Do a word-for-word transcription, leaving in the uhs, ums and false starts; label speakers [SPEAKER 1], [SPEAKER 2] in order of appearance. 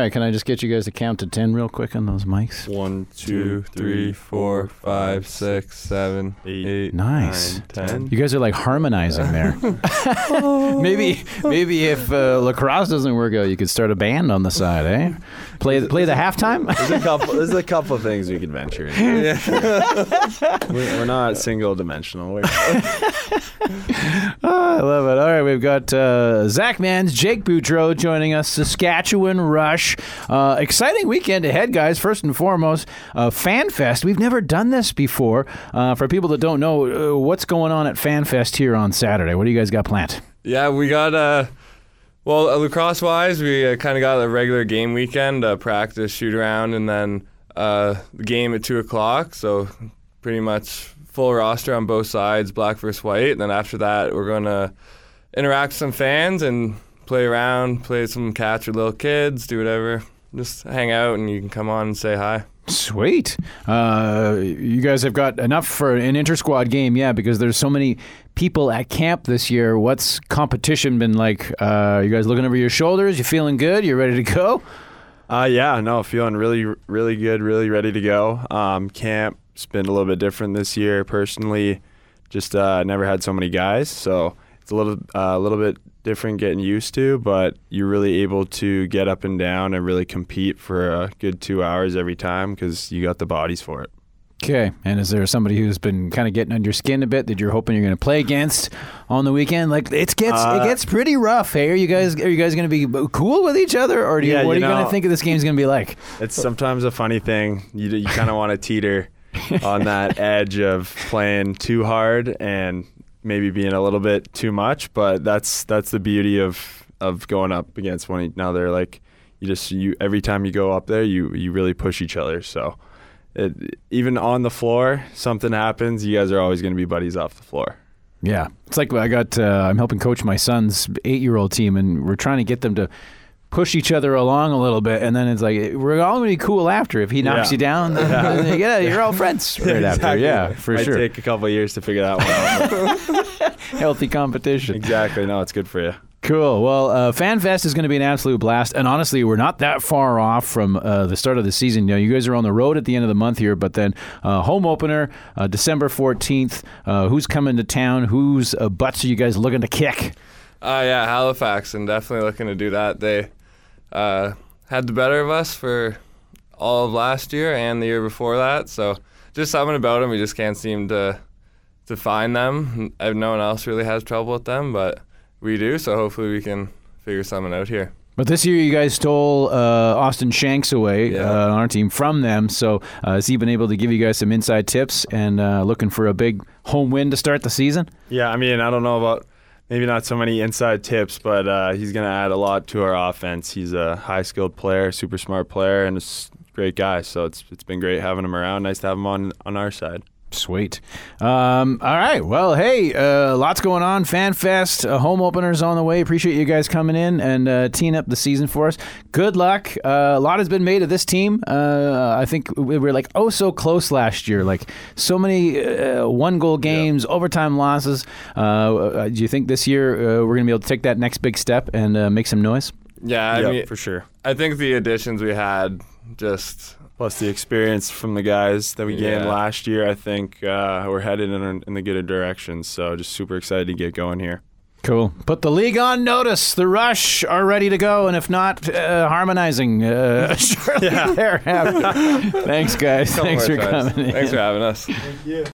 [SPEAKER 1] right, can I just get you guys to count to ten real quick on those mics?
[SPEAKER 2] One, two, three, four, five, six, seven, eight,
[SPEAKER 1] Nice.
[SPEAKER 2] nine, ten.
[SPEAKER 1] You guys are like harmonizing there. maybe maybe if uh, lacrosse doesn't work out, you could start a band on the side, eh? Play play the halftime?
[SPEAKER 3] There's a couple. There's a couple of things we could venture into. we're, we're not single dimensional. We're
[SPEAKER 1] Oh, I love it. All right, we've got uh, Zach Mans, Jake Boudreau joining us, Saskatchewan Rush. Uh, exciting weekend ahead, guys. First and foremost, uh, FanFest. We've never done this before. Uh, for people that don't know, uh, what's going on at FanFest here on Saturday? What do you guys got planned?
[SPEAKER 2] Yeah, we got, uh, well, uh, lacrosse-wise, we uh, kind of got a regular game weekend, uh, practice, shoot-around, and then uh, the game at two o'clock. So pretty much full roster on both sides, black versus white. And then after that, we're going to interact with some fans and play around, play some catch with little kids, do whatever. Just hang out, and you can come on and say hi.
[SPEAKER 1] Sweet. Uh, you guys have got enough for an inter-squad game, yeah, because there's so many people at camp this year. What's competition been like? Uh, you guys looking over your shoulders? You feeling good? You ready to go?
[SPEAKER 3] Uh, yeah, no, feeling really, really good, really ready to go. Um, camp's been a little bit different this year. Personally, just uh, never had so many guys, so it's a little, uh, a little bit different getting used to, but you're really able to get up and down and really compete for a good two hours every time because you got the bodies for it.
[SPEAKER 1] Okay, and is there somebody who's been kind of getting under your skin a bit that you're hoping you're going to play against on the weekend? Like it gets uh, it gets pretty rough. Hey, are you guys are you guys going to be cool with each other, or do you,
[SPEAKER 3] yeah,
[SPEAKER 1] what
[SPEAKER 3] you
[SPEAKER 1] are you
[SPEAKER 3] know,
[SPEAKER 1] going to think of this game's going to be like?
[SPEAKER 3] It's sometimes a funny thing. You you kind of want to teeter on that edge of playing too hard and maybe being a little bit too much, but that's that's the beauty of of going up against one another. Like you just you every time you go up there, you you really push each other. So it, even on the floor, something happens, you guys are always going to be buddies off the floor. Yeah, it's like I got uh, I'm helping coach my son's eight-year-old team, and we're trying to get them to push each other along a little bit, and then it's like we're all going to be cool after. If he knocks yeah.
[SPEAKER 1] you down, then,
[SPEAKER 3] yeah.
[SPEAKER 1] then, yeah, you're all friends right
[SPEAKER 3] yeah,
[SPEAKER 1] after.
[SPEAKER 3] exactly.
[SPEAKER 1] Yeah, for
[SPEAKER 3] Might
[SPEAKER 1] sure.
[SPEAKER 3] take a couple of years to figure that one out.
[SPEAKER 1] Healthy competition.
[SPEAKER 3] Exactly. No, it's good for you.
[SPEAKER 1] Cool. Well, uh, FanFest is going to be an absolute blast, and honestly, we're not that far off from uh, the start of the season. You know, you guys are on the road at the end of the month here, but then uh, home opener, uh, December fourteenth. Uh, who's coming to town? Whose uh, butts are you guys looking to kick?
[SPEAKER 2] Uh, yeah, Halifax, and definitely looking to do that. They uh, had the better of us for all of last year and the year before that, so just something about them, we just can't seem to to find them. No one else really has trouble with them, but we do, so hopefully we can figure something out here.
[SPEAKER 1] But this year you guys stole uh, Austin Shanks away
[SPEAKER 2] yeah.
[SPEAKER 1] uh, on our team from them, so uh, has he been able to give you guys some inside tips and uh, looking for a big home win to start the season?
[SPEAKER 3] Yeah, I mean, I don't know about maybe not so many inside tips, but uh, he's going to add a lot to our offense. He's a high-skilled player, super smart player, and a great guy, so it's it's been great having him around. Nice to have him on, on our side.
[SPEAKER 1] Sweet. Um, all right. Well, hey, uh, lots going on. FanFest, uh, home openers on the way. Appreciate you guys coming in and uh, teeing up the season for us. Good luck. Uh, a lot has been made of this team. Uh, I think we were like oh so close last year. Like so many uh, one-goal games, yeah. overtime losses. Uh, do you think this year uh, we're going to be able to take that next big step and uh, make some noise?
[SPEAKER 2] Yeah, I
[SPEAKER 3] yep,
[SPEAKER 2] mean,
[SPEAKER 3] for sure.
[SPEAKER 2] I think the additions we had just...
[SPEAKER 3] Plus the experience from the guys that we
[SPEAKER 2] yeah.
[SPEAKER 3] gained last year, I think uh, we're headed in, in the good direction. So just super excited to get going here.
[SPEAKER 1] Cool. Put the league on notice. The Rush are ready to go, and if not, uh, harmonizing. Uh, surely
[SPEAKER 3] yeah.
[SPEAKER 1] they're happy. Thanks, guys. Thanks for coming in.
[SPEAKER 2] Thanks for having us.
[SPEAKER 3] Thank you.